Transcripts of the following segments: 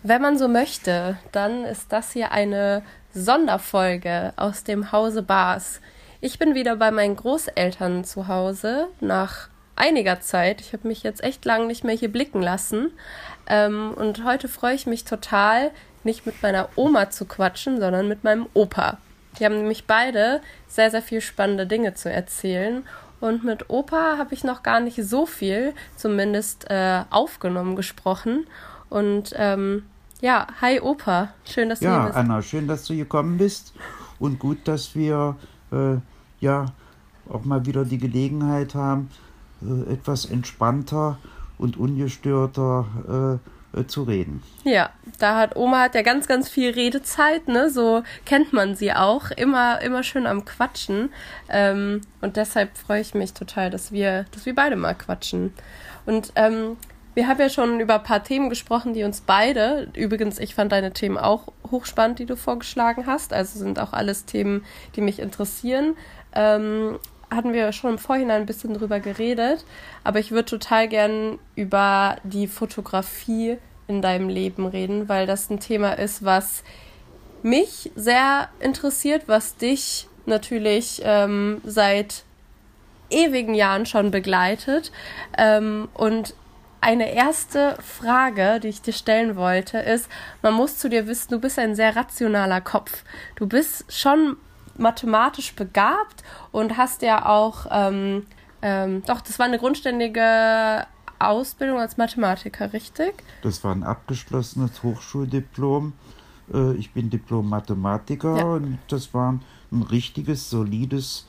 Wenn man so möchte, dann ist das hier eine Sonderfolge aus dem Hause Baas. Ich bin wieder bei meinen Großeltern zu Hause nach einiger Zeit. Ich habe mich jetzt echt lange nicht mehr hier blicken lassen. Und heute freue ich mich total, nicht mit meiner Oma zu quatschen, sondern mit meinem Opa. Die haben nämlich beide sehr, sehr viel spannende Dinge zu erzählen. Und mit Opa habe ich noch gar nicht so viel, zumindest aufgenommen, gesprochen. Und ja, hi Opa, schön, dass du hier Ja, bist. Anna, schön, dass du gekommen bist und gut, dass wir ja auch mal wieder die Gelegenheit haben, etwas entspannter und ungestörter zu reden. Ja, Oma hat ja ganz, ganz viel Redezeit, ne? So kennt man sie auch. Immer schön am Quatschen. Und deshalb freue ich mich total, dass wir beide mal quatschen. Und wir haben ja schon über ein paar Themen gesprochen, die uns beide, übrigens, ich fand deine Themen auch hochspannend, die du vorgeschlagen hast. Also sind auch alles Themen, die mich interessieren. Hatten wir schon im Vorhinein ein bisschen drüber geredet. Aber ich würde total gern über die Fotografie in deinem Leben reden, weil das ein Thema ist, was mich sehr interessiert, was dich natürlich seit ewigen Jahren schon begleitet. Und eine erste Frage, die ich dir stellen wollte, ist, man muss zu dir wissen, du bist ein sehr rationaler Kopf. Du bist schon mathematisch begabt und hast ja auch, doch, das war eine grundständige Ausbildung als Mathematiker, richtig? Das war ein abgeschlossenes Hochschuldiplom. Ich bin Diplom-Mathematiker Ja. und das war ein richtiges, solides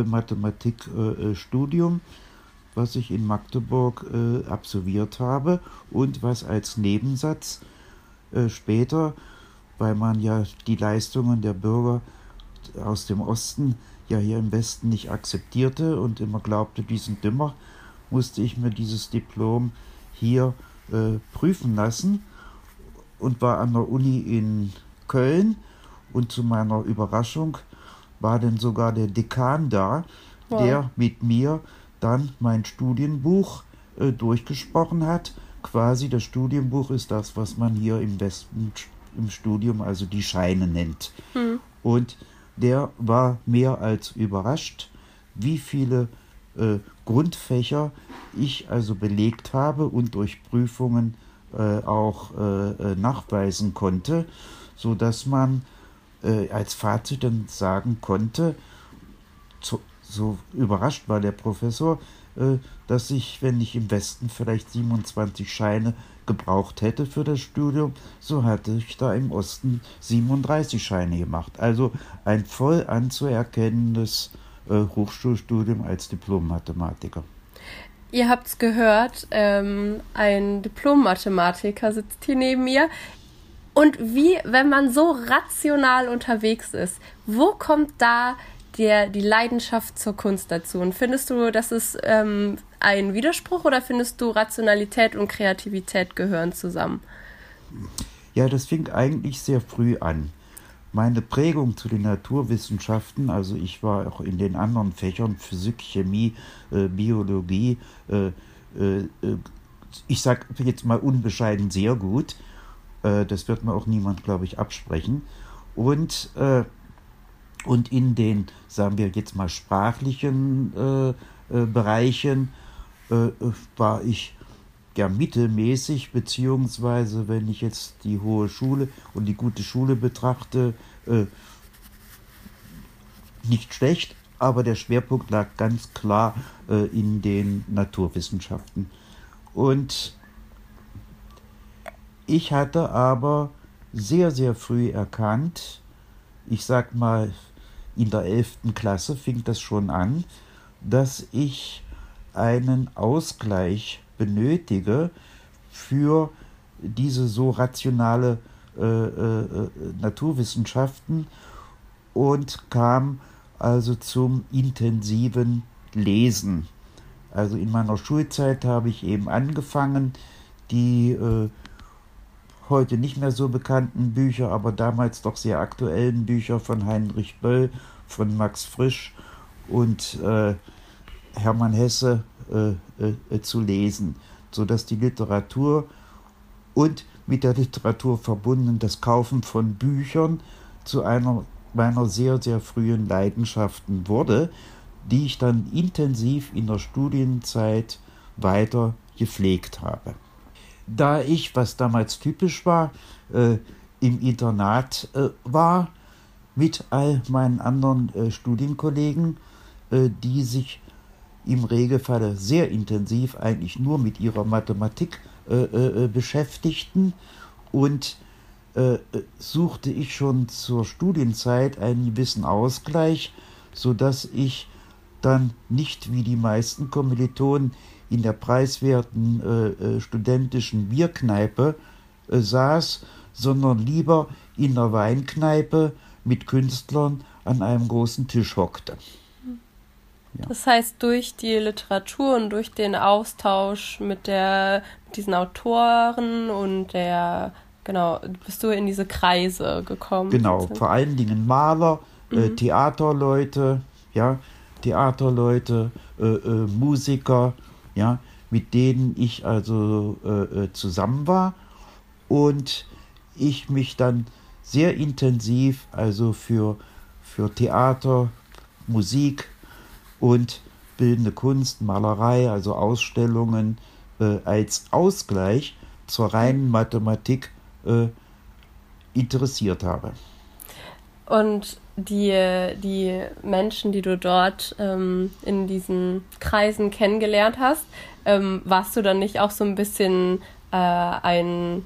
Mathematikstudium, was ich in Magdeburg absolviert habe und was als Nebensatz später, weil man ja die Leistungen der Bürger aus dem Osten ja hier im Westen nicht akzeptierte und immer glaubte, die sind dümmer, musste ich mir dieses Diplom hier prüfen lassen und war an der Uni in Köln und zu meiner Überraschung war dann sogar der Dekan da, Wow. der mit mir dann mein Studienbuch durchgesprochen hat. Quasi das Studienbuch ist das, was man hier im Westen im Studium also die Scheine nennt. Und der war mehr als überrascht, wie viele Grundfächer ich also belegt habe und durch Prüfungen auch nachweisen konnte, sodass man als Fazit dann sagen konnte, so überrascht war der Professor, dass ich, wenn ich im Westen vielleicht 27 Scheine gebraucht hätte für das Studium, so hatte ich da im Osten 37 Scheine gemacht. Also ein voll anzuerkennendes Hochschulstudium als Diplom-Mathematiker. Ihr habt's gehört, ein Diplom-Mathematiker sitzt hier neben mir. Und wie, wenn man so rational unterwegs ist, wo kommt da die Leidenschaft zur Kunst dazu? Und findest du, das ist ein Widerspruch oder findest du, Rationalität und Kreativität gehören zusammen? Ja, das fing eigentlich sehr früh an. Meine Prägung zu den Naturwissenschaften, also ich war auch in den anderen Fächern, Physik, Chemie, Biologie, ich sage jetzt mal unbescheiden sehr gut, das wird mir auch niemand, glaube ich, absprechen. Und in den, sagen wir jetzt mal, sprachlichen Bereichen war ich ja mittelmäßig, beziehungsweise wenn ich jetzt die hohe Schule und die gute Schule betrachte, nicht schlecht, aber der Schwerpunkt lag ganz klar in den Naturwissenschaften. Und ich hatte aber sehr, sehr früh erkannt, ich sag mal, in der 11. Klasse fing das schon an, dass ich einen Ausgleich benötige für diese so rationale Naturwissenschaften und kam also zum intensiven Lesen. Also in meiner Schulzeit habe ich eben angefangen, die heute nicht mehr so bekannten Bücher, aber damals doch sehr aktuellen Bücher von Heinrich Böll, von Max Frisch und Hermann Hesse zu lesen, sodass die Literatur und mit der Literatur verbunden, das Kaufen von Büchern zu einer meiner sehr, sehr frühen Leidenschaften wurde, die ich dann intensiv in der Studienzeit weiter gepflegt habe. Da ich, was damals typisch war, im Internat war, mit all meinen anderen Studienkollegen, die sich im Regelfall sehr intensiv eigentlich nur mit ihrer Mathematik beschäftigten, und suchte ich schon zur Studienzeit einen gewissen Ausgleich, sodass ich dann nicht wie die meisten Kommilitonen in der preiswerten studentischen Bierkneipe saß, sondern lieber in der Weinkneipe mit Künstlern an einem großen Tisch hockte. Ja. Das heißt, durch die Literatur und durch den Austausch mit diesen Autoren und bist du in diese Kreise gekommen. Genau, vor allen Dingen Maler, Theaterleute, Musiker, mit denen ich also zusammen war und ich mich dann sehr intensiv also für Theater, Musik und bildende Kunst, Malerei, also Ausstellungen als Ausgleich zur reinen Mathematik interessiert habe. Und die Menschen, die du dort in diesen Kreisen kennengelernt hast, warst du dann nicht auch so ein bisschen ein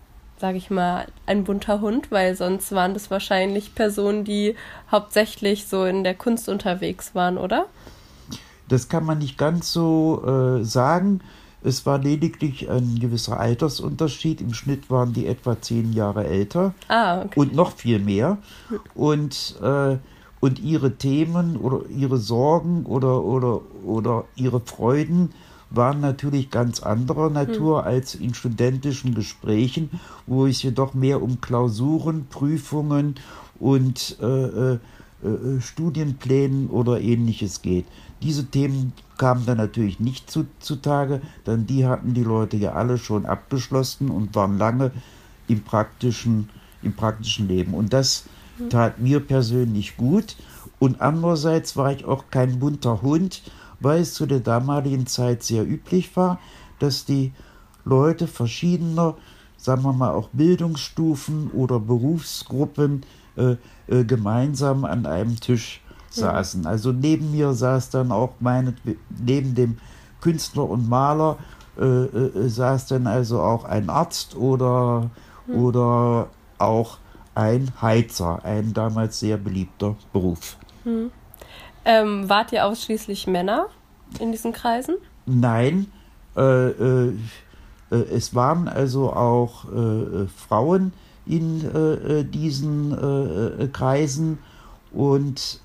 bunter Hund? Weil sonst waren das wahrscheinlich Personen, die hauptsächlich so in der Kunst unterwegs waren, oder? Das kann man nicht ganz so sagen. Es war lediglich ein gewisser Altersunterschied. Im Schnitt waren die etwa 10 Jahre älter. Okay. Und noch viel mehr. Und ihre Themen oder ihre Sorgen oder ihre Freuden waren natürlich ganz anderer Natur als in studentischen Gesprächen, wo es jedoch mehr um Klausuren, Prüfungen und Studienplänen oder Ähnliches geht. Diese Themen kamen dann natürlich nicht zutage, denn die hatten die Leute ja alle schon abgeschlossen und waren lange im praktischen Leben. Und das tat mir persönlich gut. Und andererseits war ich auch kein bunter Hund, weil es zu der damaligen Zeit sehr üblich war, dass die Leute verschiedener, sagen wir mal auch Bildungsstufen oder Berufsgruppen gemeinsam an einem Tisch saßen. Also neben mir saß dann auch neben dem Künstler und Maler saß dann also auch ein Arzt oder auch ein Heizer, ein damals sehr beliebter Beruf. Wart ihr ausschließlich Männer in diesen Kreisen? Nein, es waren also auch Frauen in diesen Kreisen, und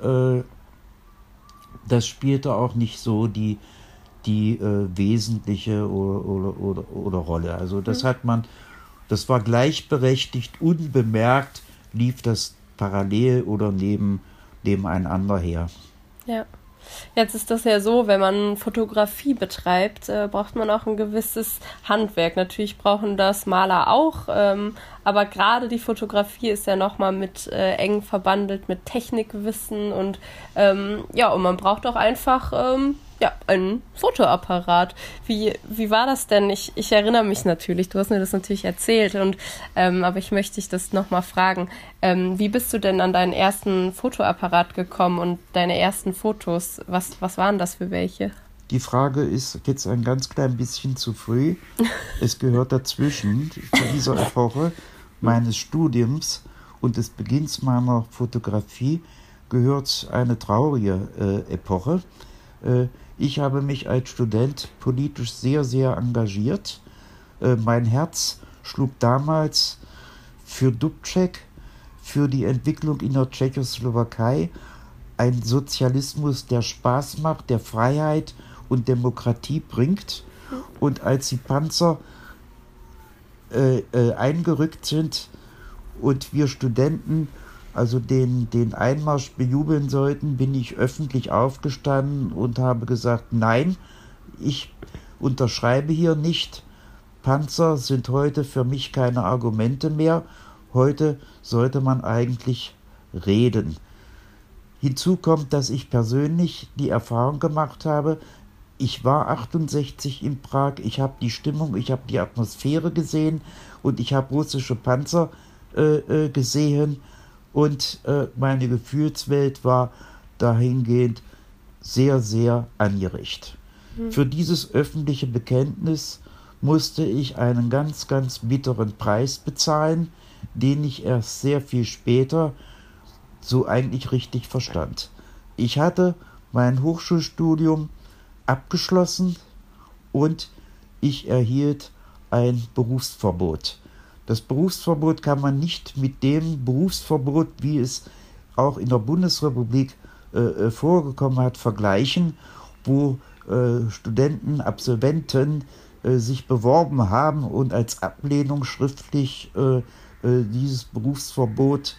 das spielte auch nicht so die wesentliche oder Rolle. Also das das war gleichberechtigt, unbemerkt, lief das parallel oder nebeneinander her. Ja. Jetzt ist das ja so, wenn man Fotografie betreibt, braucht man auch ein gewisses Handwerk. Natürlich brauchen das Maler auch, aber gerade die Fotografie ist ja nochmal mit eng verbandelt mit Technikwissen und und man braucht auch einfach einen Fotoapparat. Wie war das denn? Ich erinnere mich natürlich, du hast mir das natürlich erzählt, aber ich möchte dich das nochmal fragen. Wie bist du denn an deinen ersten Fotoapparat gekommen und deine ersten Fotos? Was waren das für welche? Die Frage ist jetzt ein ganz klein bisschen zu früh. Es gehört dazwischen, zu dieser Epoche meines Studiums und des Beginns meiner Fotografie, gehört eine traurige Epoche. Ich habe mich als Student politisch sehr, sehr engagiert. Mein Herz schlug damals für Dubček, für die Entwicklung in der Tschechoslowakei, ein Sozialismus, der Spaß macht, der Freiheit und Demokratie bringt. Und als die Panzer eingerückt sind und wir Studenten also den Einmarsch bejubeln sollten, bin ich öffentlich aufgestanden und habe gesagt, nein, ich unterschreibe hier nicht, Panzer sind heute für mich keine Argumente mehr. Heute sollte man eigentlich reden. Hinzu kommt, dass ich persönlich die Erfahrung gemacht habe, ich war 68 in Prag, ich habe die Stimmung, ich habe die Atmosphäre gesehen und ich habe russische Panzer gesehen und meine Gefühlswelt war dahingehend sehr, sehr angeregt. Für dieses öffentliche Bekenntnis musste ich einen ganz, ganz bitteren Preis bezahlen, den ich erst sehr viel später so eigentlich richtig verstand. Ich hatte mein Hochschulstudium abgeschlossen und ich erhielt ein Berufsverbot. Das Berufsverbot kann man nicht mit dem Berufsverbot, wie es auch in der Bundesrepublik vorgekommen hat, vergleichen, wo Studenten, Absolventen sich beworben haben und als Ablehnung schriftlich dieses Berufsverbot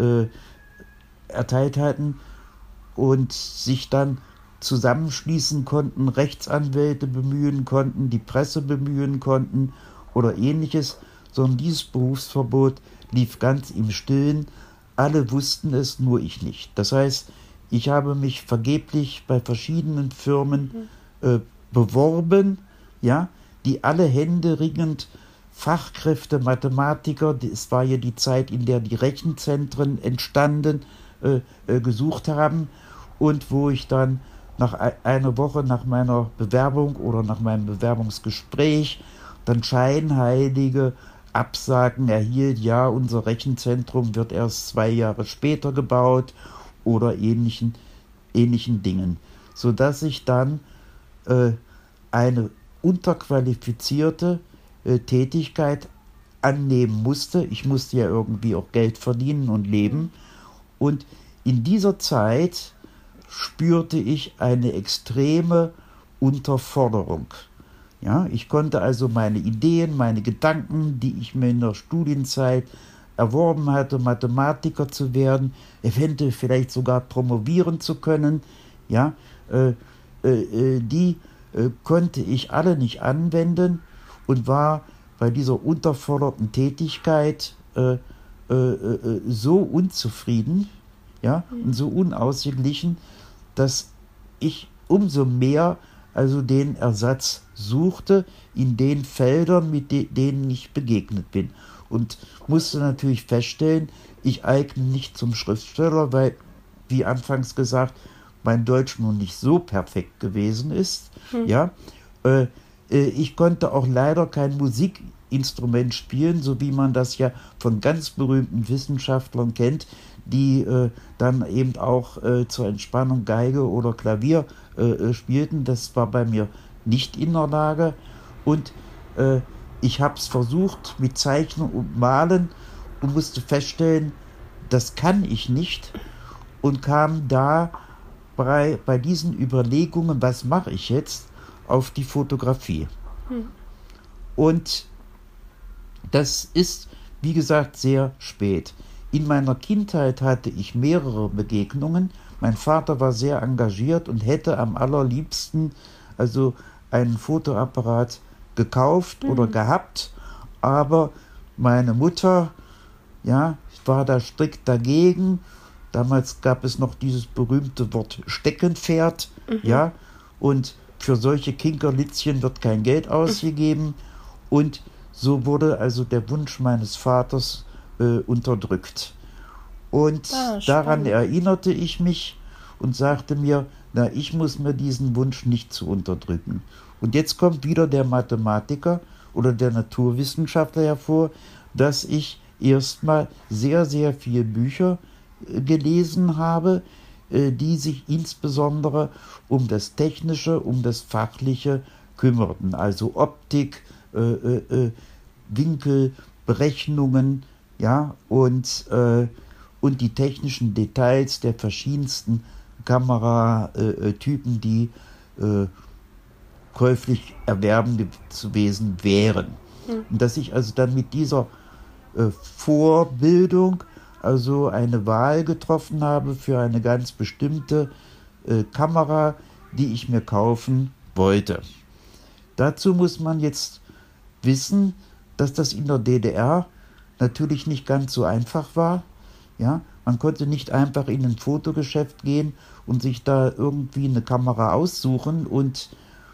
erteilt hatten und sich dann zusammenschließen konnten, Rechtsanwälte bemühen konnten, die Presse bemühen konnten oder ähnliches, sondern dieses Berufsverbot lief ganz im Stillen. Alle wussten es, nur ich nicht. Das heißt, ich habe mich vergeblich bei verschiedenen Firmen beworben, ja, die alle händeringend Fachkräfte, Mathematiker, es war ja die Zeit, in der die Rechenzentren entstanden, gesucht haben und wo ich dann nach einer Woche nach meiner Bewerbung oder nach meinem Bewerbungsgespräch dann scheinheilige Absagen erhielt, ja, unser Rechenzentrum wird erst 2 Jahre später gebaut oder ähnlichen Dingen, sodass ich dann eine unterqualifizierte Tätigkeit annehmen musste. Ich musste ja irgendwie auch Geld verdienen und leben. Und in dieser Zeit spürte ich eine extreme Unterforderung. Ja, ich konnte also meine Ideen, meine Gedanken, die ich mir in der Studienzeit erworben hatte, Mathematiker zu werden, eventuell vielleicht sogar promovieren zu können, ja, die konnte ich alle nicht anwenden und war bei dieser unterforderten Tätigkeit so unzufrieden, ja, und so unausgeglichen, dass ich umso mehr also den Ersatz suchte in den Feldern, mit denen ich begegnet bin. Und musste natürlich feststellen, ich eigne nicht zum Schriftsteller, weil, wie anfangs gesagt, mein Deutsch nun nicht so perfekt gewesen ist. Ja, ich konnte auch leider kein Musikinstrument spielen, so wie man das ja von ganz berühmten Wissenschaftlern kennt, die dann eben auch zur Entspannung Geige oder Klavier spielten. Das war bei mir nicht in der Lage. Und ich habe es versucht mit Zeichnen und Malen und musste feststellen, das kann ich nicht. Und kam da bei diesen Überlegungen, was mache ich jetzt, auf die Fotografie. Und das ist, wie gesagt, sehr spät. In meiner Kindheit hatte ich mehrere Begegnungen. Mein Vater war sehr engagiert und hätte am allerliebsten also einen Fotoapparat gekauft oder gehabt, aber meine Mutter, ja, war da strikt dagegen. Damals gab es noch dieses berühmte Wort Steckenpferd, ja, und für solche Kinkerlitzchen wird kein Geld ausgegeben und so wurde also der Wunsch meines Vaters unterdrückt. Und daran erinnerte ich mich und sagte mir, na, ich muss mir diesen Wunsch nicht zu unterdrücken. Und jetzt kommt wieder der Mathematiker oder der Naturwissenschaftler hervor, dass ich erstmal sehr, sehr viele Bücher gelesen habe, die sich insbesondere um das Technische, um das Fachliche kümmerten, also Optik, Winkel, Berechnungen, ja, und die technischen Details der verschiedensten Kameratypen, die käuflich erwerben zu gewesen wären. Und dass ich also dann mit dieser Vorbildung also eine Wahl getroffen habe für eine ganz bestimmte Kamera, die ich mir kaufen wollte. Dazu muss man jetzt wissen, dass das in der DDR natürlich nicht ganz so einfach war. Ja, man konnte nicht einfach in ein Fotogeschäft gehen und sich da irgendwie eine Kamera aussuchen und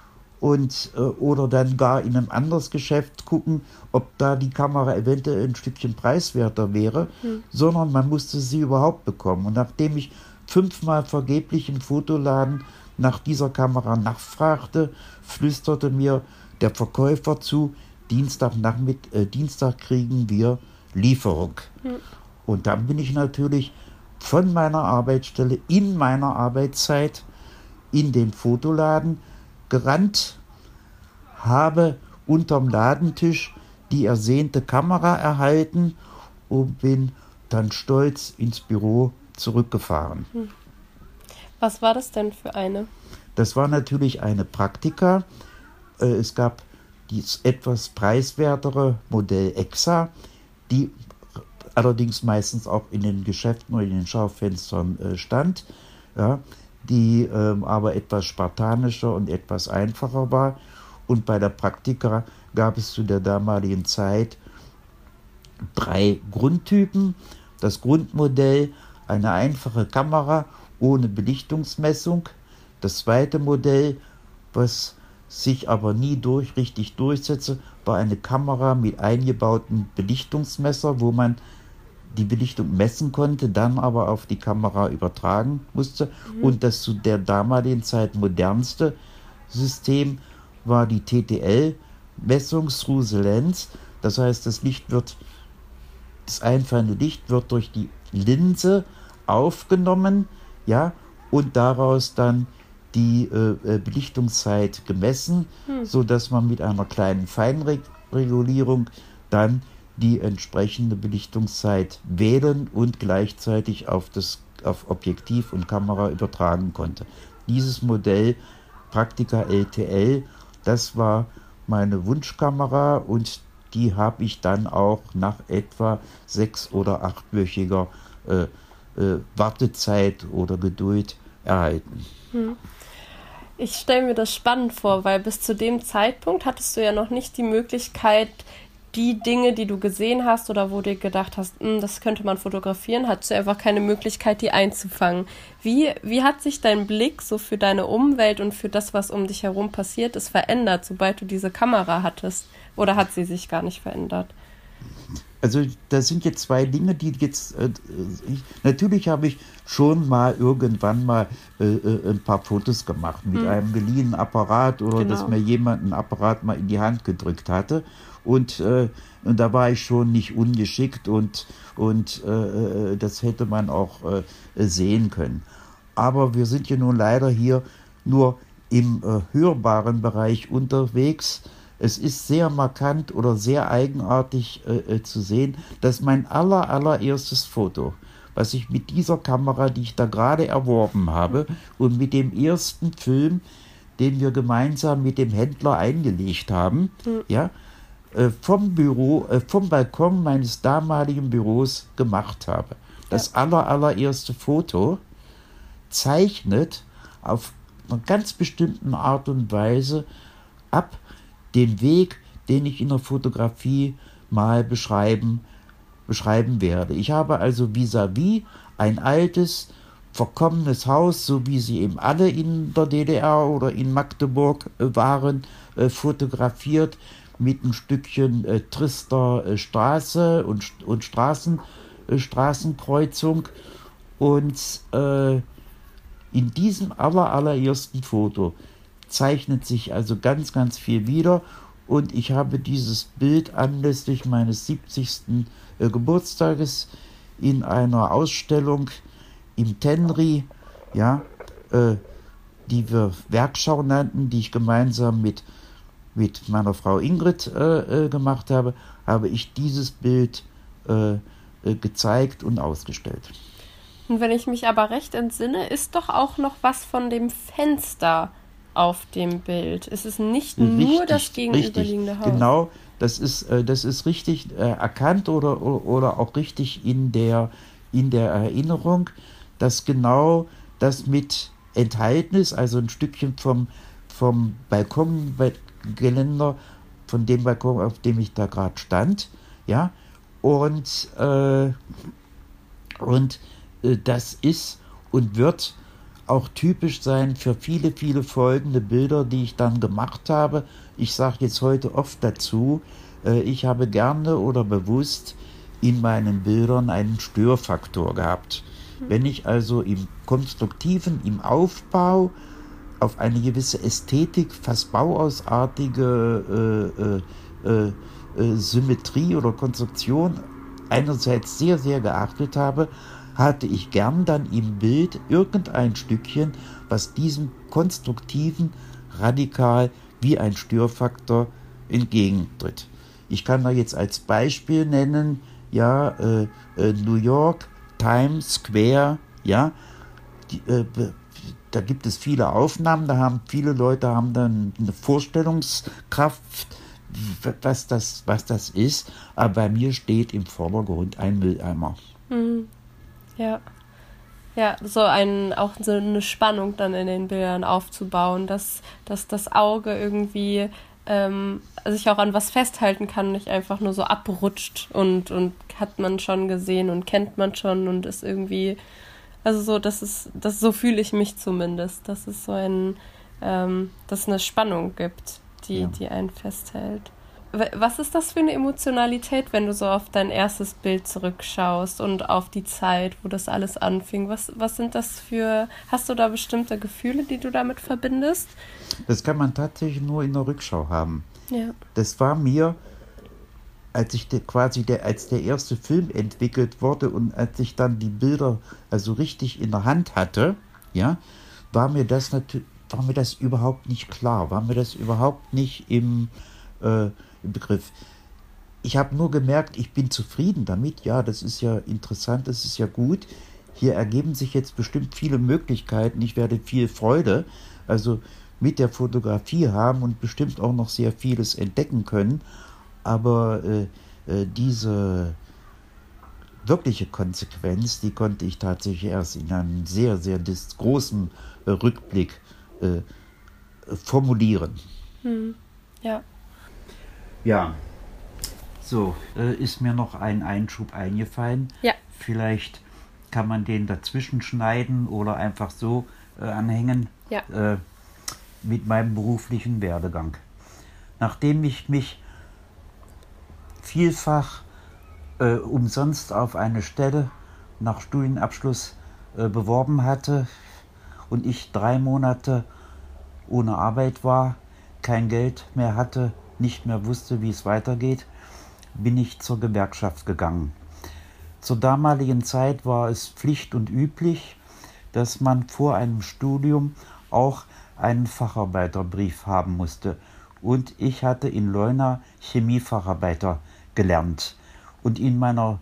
oder dann gar in ein anderes Geschäft gucken, ob da die Kamera eventuell ein Stückchen preiswerter wäre, sondern man musste sie überhaupt bekommen. Und nachdem ich 5-mal vergeblich im Fotoladen nach dieser Kamera nachfragte, flüsterte mir der Verkäufer zu, Dienstag kriegen wir Lieferung. Und dann bin ich natürlich von meiner Arbeitsstelle in meiner Arbeitszeit in den Fotoladen gerannt, habe unterm Ladentisch die ersehnte Kamera erhalten und bin dann stolz ins Büro zurückgefahren. Was war das denn für eine? Das war natürlich eine Praktika. Es gab das etwas preiswertere Modell Exa, die allerdings meistens auch in den Geschäften oder in den Schaufenstern stand, ja, die aber etwas spartanischer und etwas einfacher war. Und bei der Praktika gab es zu der damaligen Zeit 3 Grundtypen. Das Grundmodell, eine einfache Kamera ohne Belichtungsmessung. Das zweite Modell, was sich aber nie richtig durchsetzte, war eine Kamera mit eingebautem Belichtungsmesser, wo man die Belichtung messen konnte, dann aber auf die Kamera übertragen musste. Und das zu der damaligen Zeit modernste System war die TTL-Messung through the lens. Das heißt, das einfallende Licht wird durch die Linse aufgenommen, ja, und daraus dann die Belichtungszeit gemessen, sodass man mit einer kleinen Feinregulierung dann die entsprechende Belichtungszeit wählen und gleichzeitig auf Objektiv und Kamera übertragen konnte. Dieses Modell Praktika LTL, das war meine Wunschkamera und die habe ich dann auch nach etwa 6- oder 8-wöchiger Wartezeit oder Geduld erhalten. Ich stelle mir das spannend vor, weil bis zu dem Zeitpunkt hattest du ja noch nicht die Möglichkeit, die Dinge, die du gesehen hast oder wo du gedacht hast, das könnte man fotografieren, hattest du einfach keine Möglichkeit, die einzufangen. Wie hat sich dein Blick so für deine Umwelt und für das, was um dich herum passiert ist, verändert, sobald du diese Kamera hattest? Oder hat sie sich gar nicht verändert? Also das sind jetzt 2 Dinge, die jetzt, natürlich habe ich schon mal irgendwann mal ein paar Fotos gemacht mit einem geliehenen Apparat oder dass mir jemand einen Apparat mal in die Hand gedrückt hatte und da war ich schon nicht ungeschickt und das hätte man auch sehen können. Aber wir sind ja nun leider hier nur im hörbaren Bereich unterwegs. Es ist sehr markant oder sehr eigenartig zu sehen, dass mein allererstes Foto, was ich mit dieser Kamera, die ich da gerade erworben habe und mit dem ersten Film, den wir gemeinsam mit dem Händler eingelegt haben, ja, vom Balkon meines damaligen Büros gemacht habe. Das allererste Foto zeichnet auf einer ganz bestimmten Art und Weise ab, den Weg, den ich in der Fotografie mal beschreiben werde. Ich habe also vis-à-vis ein altes, verkommenes Haus, so wie sie eben alle in der DDR oder in Magdeburg waren, fotografiert mit ein Stückchen trister Straße und Straßenkreuzung. Und in diesem allerersten Foto zeichnet sich also ganz, ganz viel wieder und ich habe dieses Bild anlässlich meines 70. Geburtstages in einer Ausstellung im Tenri, ja, die wir Werkschau nannten, die ich gemeinsam mit meiner Frau Ingrid gemacht habe, habe ich dieses Bild gezeigt und ausgestellt. Und wenn ich mich aber recht entsinne, ist doch auch noch was von dem Fenster auf dem Bild. Es ist nicht nur das gegenüberliegende Haus. Genau, das ist richtig erkannt oder auch richtig in der Erinnerung, dass genau das mit enthalten ist, also ein Stückchen vom Balkongeländer von dem Balkon, auf dem ich da gerade stand, ja, und das ist und wird auch typisch sein für viele, viele folgende Bilder, die ich dann gemacht habe. Ich sage jetzt heute oft dazu, ich habe gerne oder bewusst in meinen Bildern einen Störfaktor gehabt. Wenn ich also im Konstruktiven, im Aufbau auf eine gewisse Ästhetik, fast bauhausartige Symmetrie oder Konstruktion einerseits sehr, sehr geachtet habe, hatte ich gern dann im Bild irgendein Stückchen, was diesem Konstruktiven radikal wie ein Störfaktor entgegentritt. Ich kann da jetzt als Beispiel nennen, ja, New York, Times Square, ja, da gibt es viele Aufnahmen, da haben viele Leute dann eine Vorstellungskraft, was das ist, aber bei mir steht im Vordergrund ein Mülleimer. Mhm. Ja. Ja, auch so eine Spannung dann in den Bildern aufzubauen, dass das Auge irgendwie sich auch an was festhalten kann, nicht einfach nur so abrutscht und hat man schon gesehen und kennt man schon und ist irgendwie, also so, so fühle ich mich zumindest, dass es dass es eine Spannung gibt, die einen festhält. Was ist das für eine Emotionalität, wenn du so auf dein erstes Bild zurückschaust und auf die Zeit, wo das alles anfing? Was sind das hast du da bestimmte Gefühle, die du damit verbindest? Das kann man tatsächlich nur in der Rückschau haben. Ja. Das war mir, als der erste Film entwickelt wurde und als ich dann die Bilder also richtig in der Hand hatte, ja, war mir das überhaupt nicht klar, war mir das überhaupt nicht im Begriff. Ich habe nur gemerkt, ich bin zufrieden damit. Ja, das ist ja interessant, das ist ja gut. Hier ergeben sich jetzt bestimmt viele Möglichkeiten. Ich werde viel Freude mit der Fotografie haben und bestimmt auch noch sehr vieles entdecken können. Aber diese wirkliche Konsequenz, die konnte ich tatsächlich erst in einem sehr, sehr großen Rückblick formulieren. Ja. Ja, so, ist mir noch ein Einschub eingefallen. Ja. Vielleicht kann man den dazwischen schneiden oder einfach so anhängen. Ja. Mit meinem beruflichen Werdegang. Nachdem ich mich vielfach umsonst auf eine Stelle nach Studienabschluss beworben hatte und ich 3 Monate ohne Arbeit war, kein Geld mehr hatte, nicht mehr wusste, wie es weitergeht, bin ich zur Gewerkschaft gegangen. Zur damaligen Zeit war es Pflicht und üblich, dass man vor einem Studium auch einen Facharbeiterbrief haben musste. Und ich hatte in Leuna Chemiefacharbeiter gelernt. Und in meiner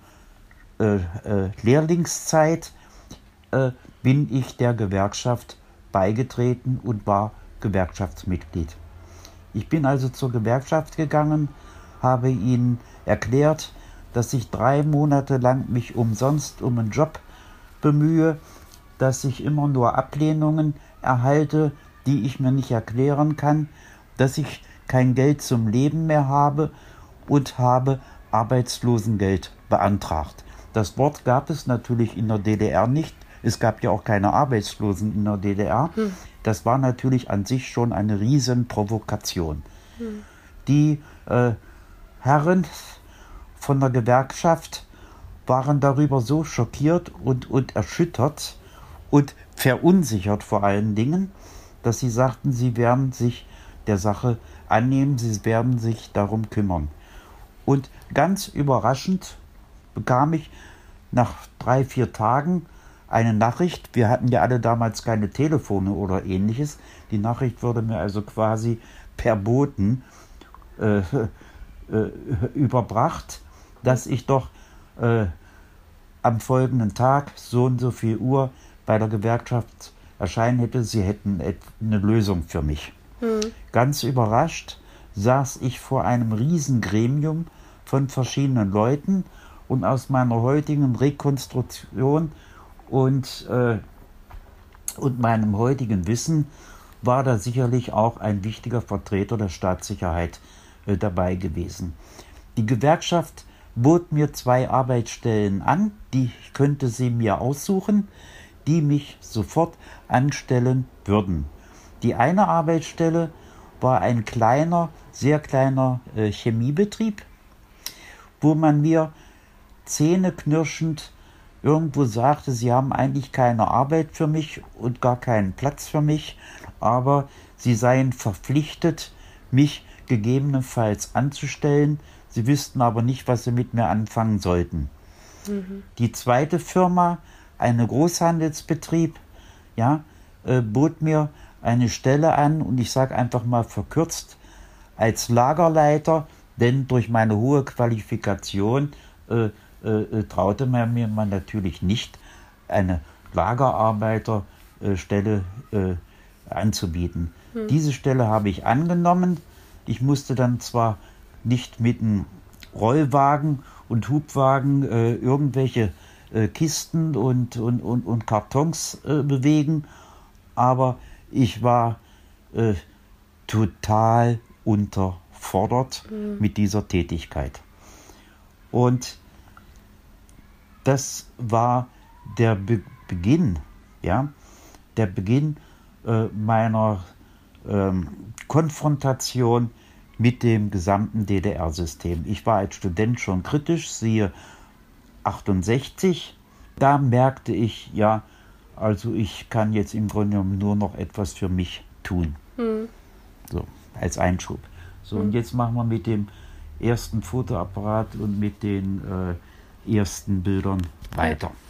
Lehrlingszeit bin ich der Gewerkschaft beigetreten und war Gewerkschaftsmitglied. Ich bin also zur Gewerkschaft gegangen, habe ihnen erklärt, dass ich 3 Monate lang mich umsonst um einen Job bemühe, dass ich immer nur Ablehnungen erhalte, die ich mir nicht erklären kann, dass ich kein Geld zum Leben mehr habe und habe Arbeitslosengeld beantragt. Das Wort gab es natürlich in der DDR nicht. Es gab ja auch keine Arbeitslosen in der DDR. Das war natürlich an sich schon eine Riesenprovokation. Die Herren von der Gewerkschaft waren darüber so schockiert und erschüttert und verunsichert vor allen Dingen, dass sie sagten, sie werden sich der Sache annehmen, sie werden sich darum kümmern. Und ganz überraschend bekam ich nach 3, 4 Tagen eine Nachricht. Wir hatten ja alle damals keine Telefone oder ähnliches. Die Nachricht wurde mir also quasi per Boten überbracht, dass ich doch am folgenden Tag so und so viel Uhr bei der Gewerkschaft erscheinen hätte. Sie hätten eine Lösung für mich. Ganz überrascht saß ich vor einem Riesengremium von verschiedenen Leuten und aus meiner heutigen Rekonstruktion und meinem heutigen Wissen war da sicherlich auch ein wichtiger Vertreter der Staatssicherheit dabei gewesen. Die Gewerkschaft bot mir 2 Arbeitsstellen an, die könnte sie mir aussuchen, die mich sofort anstellen würden. Die eine Arbeitsstelle war ein kleiner, sehr kleiner Chemiebetrieb, wo man mir zähneknirschend irgendwo sagte, sie haben eigentlich keine Arbeit für mich und gar keinen Platz für mich, aber sie seien verpflichtet, mich gegebenenfalls anzustellen. Sie wüssten aber nicht, was sie mit mir anfangen sollten. Die zweite Firma, ein Großhandelsbetrieb, ja, bot mir eine Stelle an, und ich sage einfach mal verkürzt, als Lagerleiter, denn durch meine hohe Qualifikation traute man mir natürlich nicht, eine Lagerarbeiterstelle anzubieten. Diese Stelle habe ich angenommen. Ich musste dann zwar nicht mit einem Rollwagen und Hubwagen irgendwelche Kisten und Kartons bewegen, aber ich war total unterfordert mit dieser Tätigkeit. Und das war der Beginn, ja, der Beginn meiner Konfrontation mit dem gesamten DDR-System. Ich war als Student schon kritisch, siehe 68. Da merkte ich, ja, also ich kann jetzt im Grunde genommen nur noch etwas für mich tun. So, als Einschub. So, und jetzt machen wir mit dem ersten Fotoapparat und mit den ersten Bildern weiter.